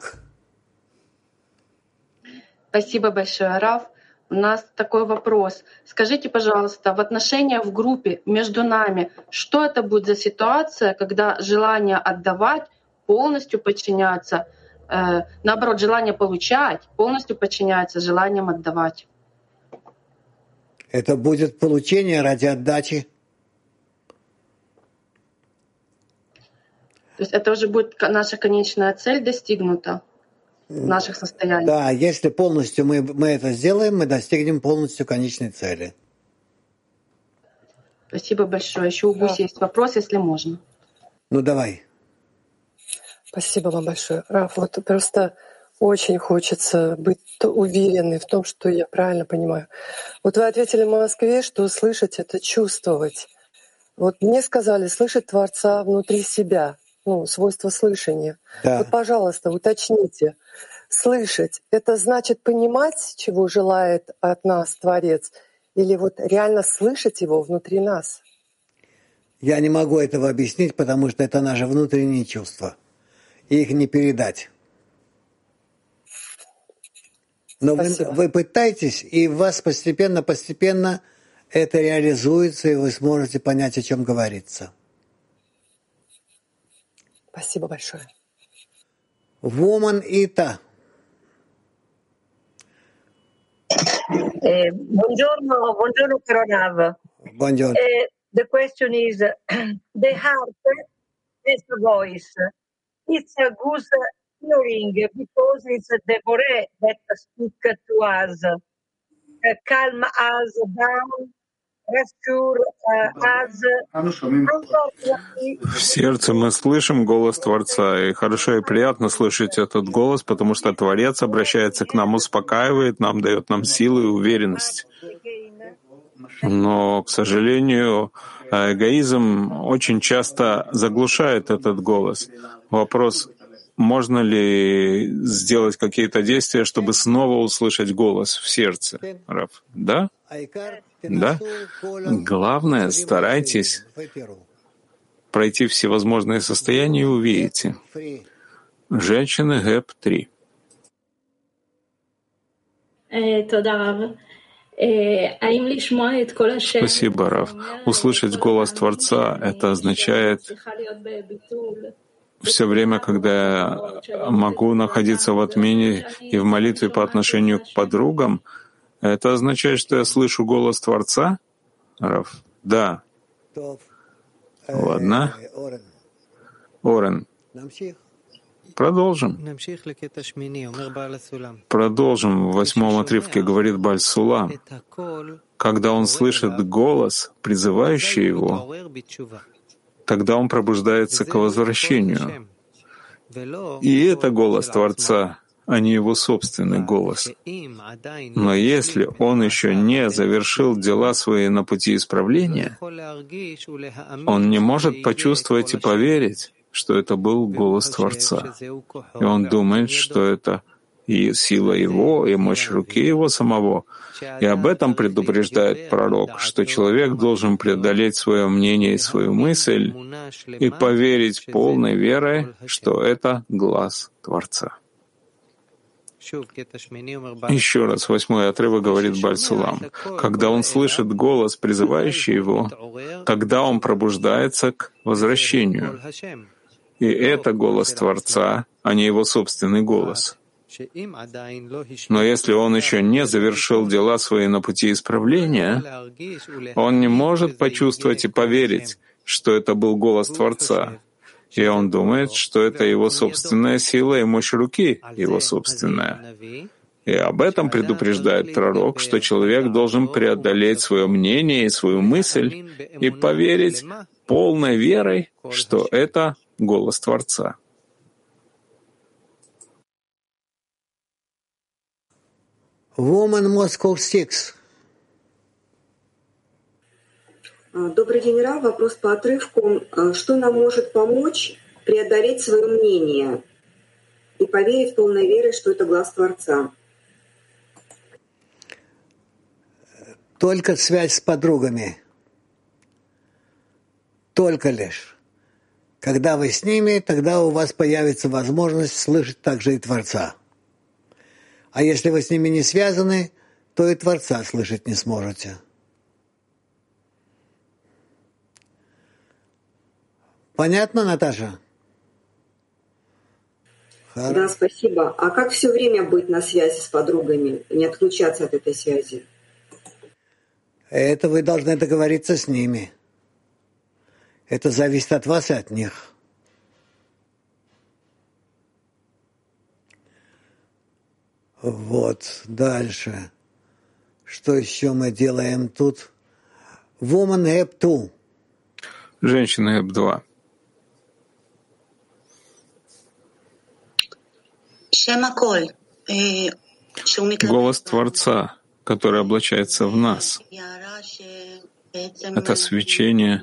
Спасибо большое, Раф. У нас такой вопрос. Скажите, пожалуйста, в отношениях в группе между нами, что это будет за ситуация, когда желание отдавать полностью подчиняется, э, наоборот, желание получать полностью подчиняется желанием отдавать? Это будет получение ради отдачи. То есть это уже будет наша конечная цель достигнута в наших состояниях. Да, если полностью мы, мы это сделаем, мы достигнем полностью конечной цели. Спасибо большое. Еще у Буси есть вопрос, если можно. Ну, давай. Спасибо вам большое. Раф, вот просто очень хочется быть уверенной в том, что я правильно понимаю. Вот вы ответили в Москве, что слышать — это чувствовать. Вот мне сказали слышать Творца внутри себя. Ну, свойство слышания. Да. Вот, пожалуйста, уточните. Слышать — это значит понимать, чего желает от нас Творец, или вот реально слышать Его внутри нас? Я не могу этого объяснить, потому что это наши внутренние чувства. И их не передать. Но вы, вы пытаетесь, и у вас постепенно-постепенно это реализуется, и вы сможете понять, о чем говорится. Спасибо большое. Woman Ita. Eh, buongiorno, buongiorno caro Rav. Buongiorno. Uh, the question is, the heart has a voice. It's a good hearing because it's the Boré that speaks to us, uh, calm us down, rescue uh, us. В сердце мы слышим голос Творца, и хорошо и приятно слышать этот голос, потому что Творец обращается к нам, успокаивает нам, дает нам силы и уверенность. Но, к сожалению, эгоизм очень часто заглушает этот голос. Вопрос, можно ли сделать какие-то действия, чтобы снова услышать голос в сердце? Раф, да? Да? Главное, старайтесь пройти всевозможные состояния и увидите. Женщины ГЭП три. Спасибо, Раф. Услышать голос Творца — это означает все время, когда я могу находиться в отмене и в молитве по отношению к подругам, это означает, что я слышу голос Творца? Раф. Да. Ладно. Орен. Продолжим. Продолжим. В восьмом отрывке говорит Бааль Сулам. Когда он слышит голос, призывающий его, тогда он пробуждается к возвращению. И это голос Творца, а не его собственный голос. Но если он еще не завершил дела свои на пути исправления, он не может почувствовать и поверить, что это был голос Творца. И он думает, что это и сила его, и мощь руки его самого. И об этом предупреждает пророк, что человек должен преодолеть свое мнение и свою мысль и поверить полной верой, что это глаз Творца. Еще раз, восьмой отрывок говорит Бааль Сулам. Когда он слышит голос, призывающий его, тогда он пробуждается к возвращению. И это голос Творца, а не его собственный голос. Но если он еще не завершил дела свои на пути исправления, он не может почувствовать и поверить, что это был голос Творца. И он думает, что это его собственная сила и мощь руки, его собственная. И об этом предупреждает пророк, что человек должен преодолеть свое мнение и свою мысль и поверить полной верой, что это голос Творца. Woman Moscow six. Добрый день, Рав. Вопрос по отрывку. Что нам может помочь преодолеть свое мнение и поверить полной верой, что это глаз Творца? Только связь с подругами. Только лишь. Когда вы с ними, тогда у вас появится возможность слышать также и Творца. А если вы с ними не связаны, то и Творца слышать не сможете. Понятно, Наташа? Да, спасибо. А как все время быть на связи с подругами, не отключаться от этой связи? Это вы должны договориться с ними. Это зависит от вас и от них. Вот, дальше. Что еще мы делаем тут? Woman Heb два. Женщина Heb два. Голос Творца, который облачается в нас. Это свечение.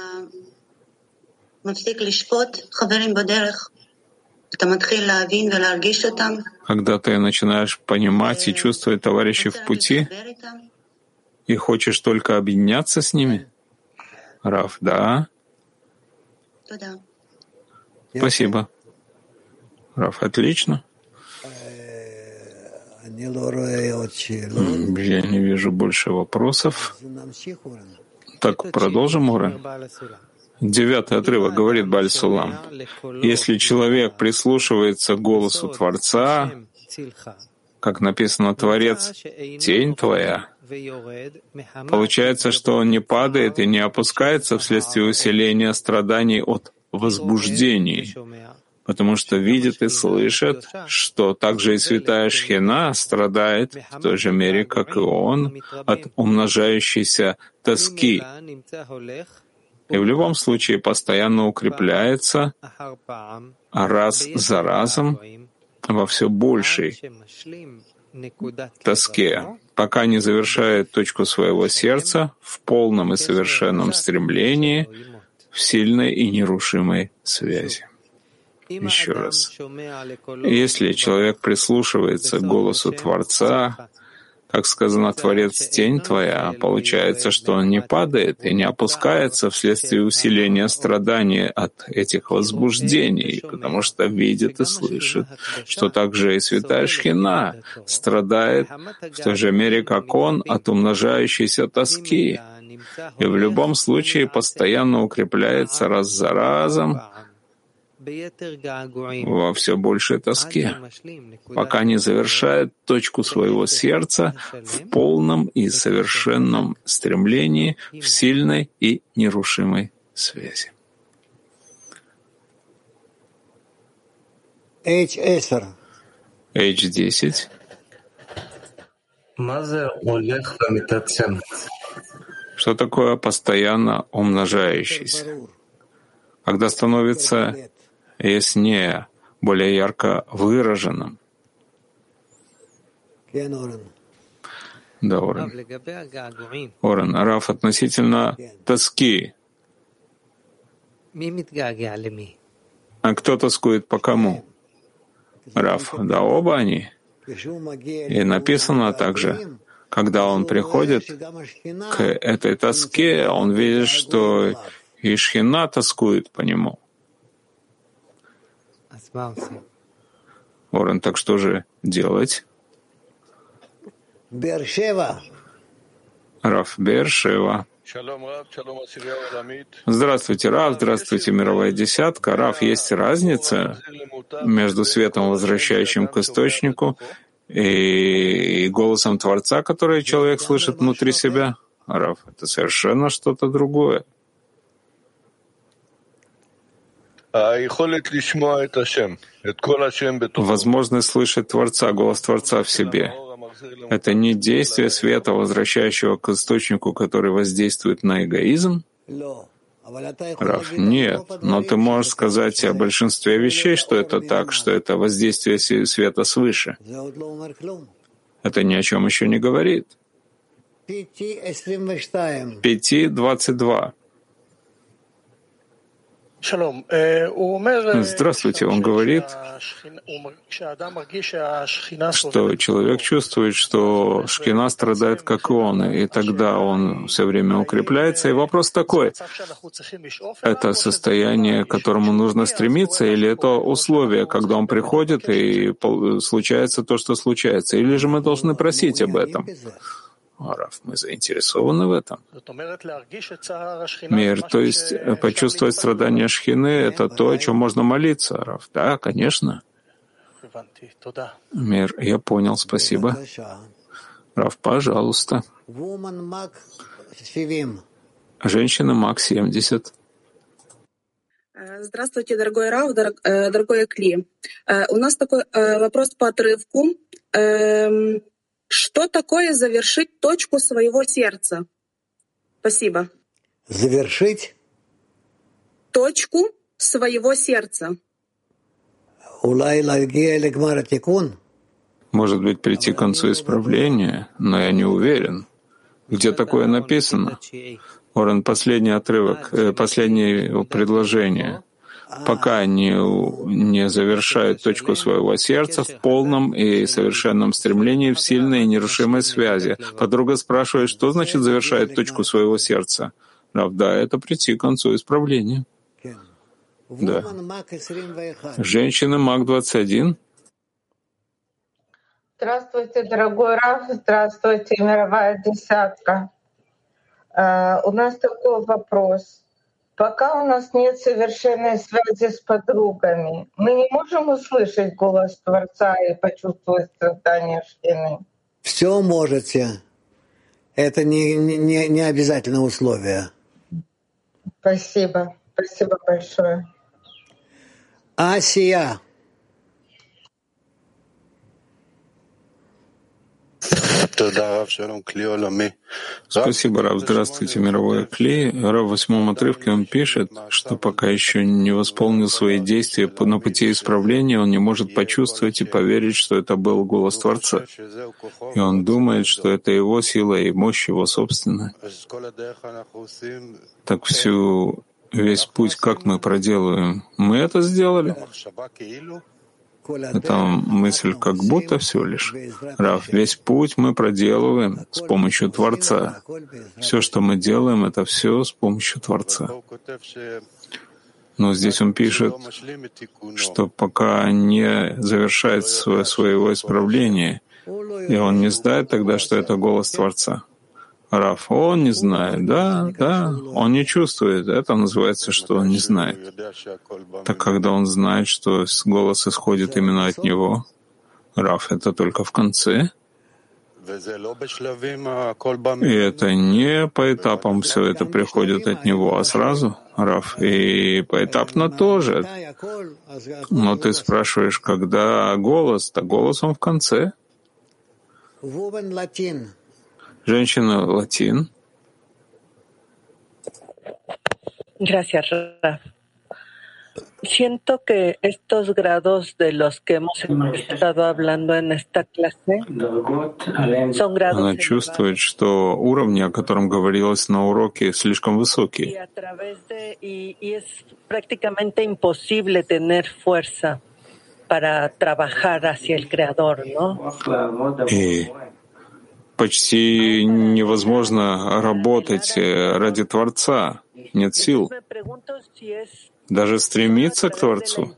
Когда ты начинаешь понимать и чувствовать товарищей в пути, и хочешь только объединяться с ними? Рав, да? Спасибо. Рав, отлично. Я не вижу больше вопросов. Так, продолжим, Орен. Девятый отрывок говорит Бааль Сулам. Если человек прислушивается к голосу Творца, как написано «Творец, тень твоя», получается, что он не падает и не опускается вследствие усиления страданий от возбуждений, потому что видит и слышит, что также и святая Шхина страдает в той же мере, как и он, от умножающейся тоски, и в любом случае постоянно укрепляется раз за разом во все большей тоске, пока не завершает точку своего сердца в полном и совершенном стремлении, в сильной и нерушимой связи. Еще раз. Если человек прислушивается к голосу Творца, как сказано, «Творец, тень твоя», получается, что он не падает и не опускается вследствие усиления страданий от этих возбуждений, потому что видит и слышит, что также и святая Шхина страдает в той же мере, как он, от умножающейся тоски, и в любом случае постоянно укрепляется раз за разом во все большей тоске, пока не завершает точку своего сердца в полном и совершенном стремлении, в сильной и нерушимой связи. эйч десять. эйч десять. Что такое постоянно умножающийся? Когда становится яснее, более ярко выраженным. Да, Орен. Орен, Раф, относительно тоски. А кто тоскует по кому? Раф, да оба они. И написано также, когда он приходит к этой тоске, он видит, что и Шхина тоскует по нему. Орен, так что же делать? Беэр-Шева. Раф, Беэр-Шева. Здравствуйте, Раф, здравствуйте, мировая десятка. Раф, есть разница между светом, возвращающим к источнику, и голосом Творца, который человек слышит внутри себя? Раф, это совершенно что-то другое. Возможность слышать Творца, голос Творца в себе. Это не действие света, возвращающего к источнику, который воздействует на эгоизм? Раф, нет. Но ты можешь сказать о большинстве вещей, что это так, что это воздействие света свыше. Это ни о чем еще не говорит. Пяти двадцать два. Здравствуйте, он говорит, что человек чувствует, что Шхина страдает, как и он, и тогда он все время укрепляется. И вопрос такой, это состояние, к которому нужно стремиться, или это условие, когда он приходит и случается то, что случается, или же мы должны просить об этом? Раф, мы заинтересованы в этом. Мир, то есть почувствовать страдания Шхины — это то, о чем можно молиться, Раф. Да, конечно. Мир, я понял, спасибо. Раф, пожалуйста. Женщина Мак семьдесят. Здравствуйте, дорогой Рав, дорогой Кли. У нас такой вопрос по отрывку. Что такое завершить точку своего сердца? Спасибо. Завершить? Точку своего сердца. Может быть, прийти к концу исправления, но я не уверен. Где такое написано? Орен, последний отрывок, э, последнее предложение. Пока не, не завершают точку своего сердца в полном и совершенном стремлении в сильной и нерушимой связи. Подруга спрашивает, что значит завершает точку своего сердца? Да, это прийти к концу исправления. Да. Женщина Мак двадцать один. Здравствуйте, дорогой Раф, здравствуйте, мировая десятка. Uh, у нас такой вопрос. Пока у нас нет совершенной связи с подругами, мы не можем услышать голос Творца и почувствовать страдания Шхины? Все можете. Это не, не, не обязательное условие. Спасибо. Спасибо большое. Асия. Спасибо, Рав. Здравствуйте, мировой Кли. Рав в восьмом отрывке он пишет, что пока еще не восполнил свои действия на пути исправления, он не может почувствовать и поверить, что это был голос Творца. И он думает, что это его сила и мощь его собственная. Так всю весь путь как мы проделываем? Мы это сделали? Это мысль как будто всего лишь. Рав, весь путь мы проделываем с помощью Творца. Все, что мы делаем, это все с помощью Творца. Но здесь он пишет, что пока не завершает свое, своего исправления, и он не знает тогда, что это голос Творца. Раф, он не знает, да, да, он не чувствует. Это называется, что он не знает. Так когда он знает, что голос исходит именно от него, Раф, это только в конце. И это не по этапам все это приходит от него, а сразу, Раф, и поэтапно тоже. Но ты спрашиваешь, когда голос, то голос он в конце. Женщина латин. Gracias, Raf. Siento que estos grados de los que hemos estado hablando en esta clase son grados. Она чувствует, что уровни, о котором говорилось на уроке, слишком высокие. Y a través de y, y es prácticamente imposible tener fuerza para trabajar hacia el creador, ¿no? И почти невозможно работать ради Творца. Нет сил. Даже стремиться к Творцу.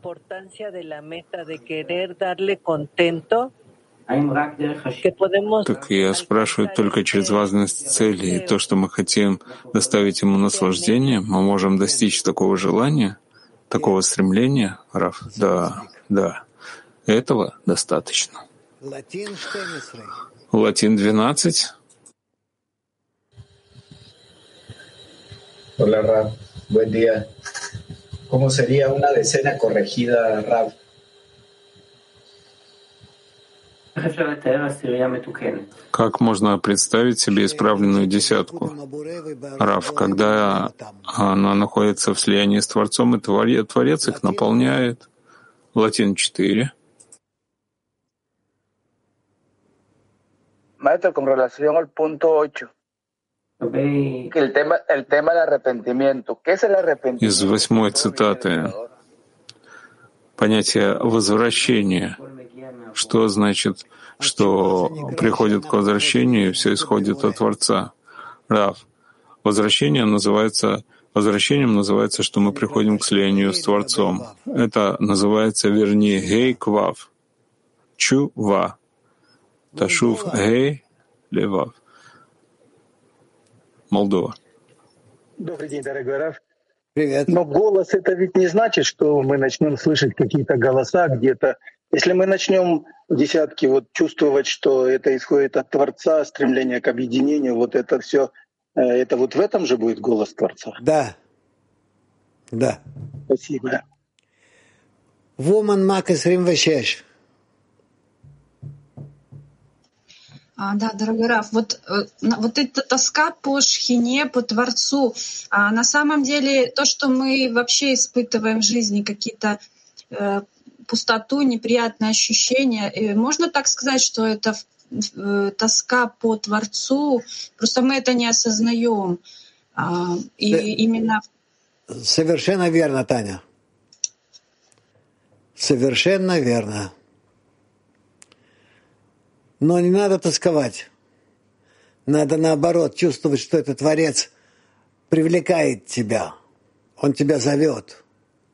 Так я спрашиваю только через важность цели и то, что мы хотим доставить ему наслаждение, мы можем достичь такого желания, такого стремления, Раф? Да, да. Этого достаточно. Латин двенадцать. Hola, Rav. Buen día. ¿Cómo sería una decena corregida, Rav? Как можно представить себе исправленную десятку? Рав, когда она находится в слиянии с Творцом, и Творец их наполняет. Латин четыре. Maestro, con relación al punto ocho, el tema, el tema del arrepentimiento. ¿Qué es el arrepentimiento? Из восьмой цитаты. Понятие возвращения. Что значит, что приходит к возвращению, и все исходит от Творца? Рав. Возвращение называется, возвращением называется, что мы приходим к слиянию с Творцом. Это называется, вернее, гей квав. Чува. Ташув гей левав. Молдова. Добрый день, дорогой Раф. Привет. Но голос — это ведь не значит, что мы начнем слышать какие-то голоса где-то. Если мы начнем в десятке вот чувствовать, что это исходит от Творца, стремление к объединению, вот это все, это вот в этом же будет голос Творца? Да. Да. Спасибо. Woman Мак двадцать шесть. А, да, дорогой Раф, вот, вот эта тоска по Шхине, по Творцу, а на самом деле то, что мы вообще испытываем в жизни, какие-то э, пустоту, неприятные ощущения, и можно так сказать, что это э, тоска по Творцу, просто мы это не осознаем. А, и С... именно... Совершенно верно, Таня. Совершенно верно. Но не надо тосковать. Надо, наоборот, чувствовать, что этот Творец привлекает тебя. Он тебя зовет.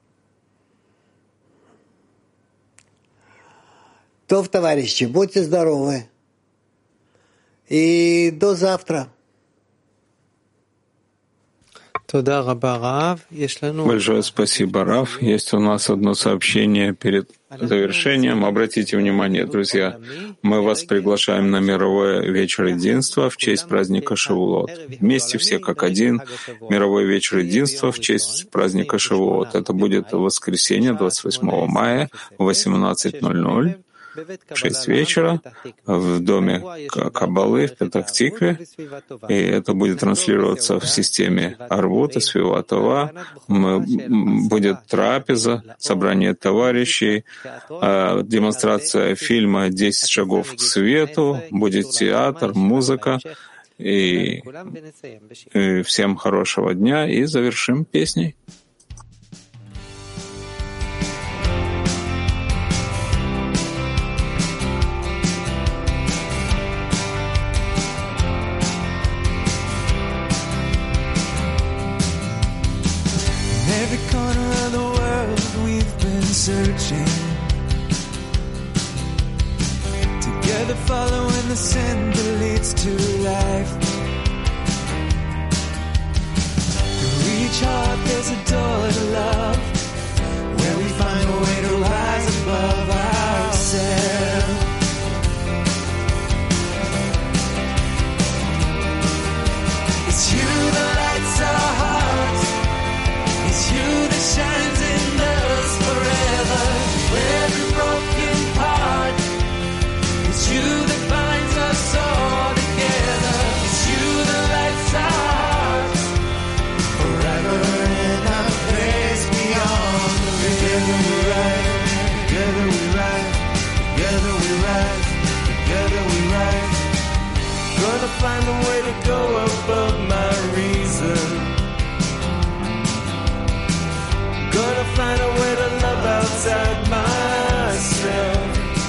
То, товарищи, будьте здоровы. И до завтра. Большое спасибо, Раф. Есть у нас одно сообщение перед завершением. Обратите внимание, друзья, мы вас приглашаем на мировой вечер единства в честь праздника Шавуот. Вместе все как один. Мировой вечер единства в честь праздника Шавуот. Это будет в воскресенье, двадцать восьмого мая, в восемнадцать ноль ноль. В шесть вечера в доме Каббалы в Петах-Тикве, и это будет транслироваться в системе Арвут и Свиватова. Будет трапеза, собрание товарищей, демонстрация фильма «Десять шагов к свету», будет театр, музыка, и, и всем хорошего дня, и завершим песней. Searching together, following the sin that leads to life. each heart there's a door to love, where we find a way to rise above ourselves. It's you that lights our hearts, it's you that shines in us forever. Every broken part, it's you that binds us all together. It's you that lights our hearts forever in a place beyond the river. Together we rise, together we rise, together we rise. Gonna find a way to go above my reason. Gonna find a way to love outside myself.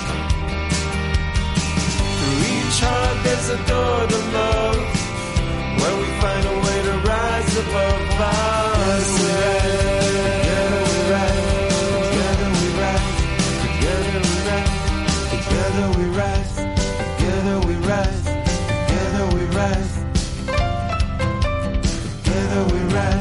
Through each heart there's a door to love, where we find a way to rise above ourselves. Together we rise, together we rise, together we rise, together we rise, together we rise, together we rise, together we rise.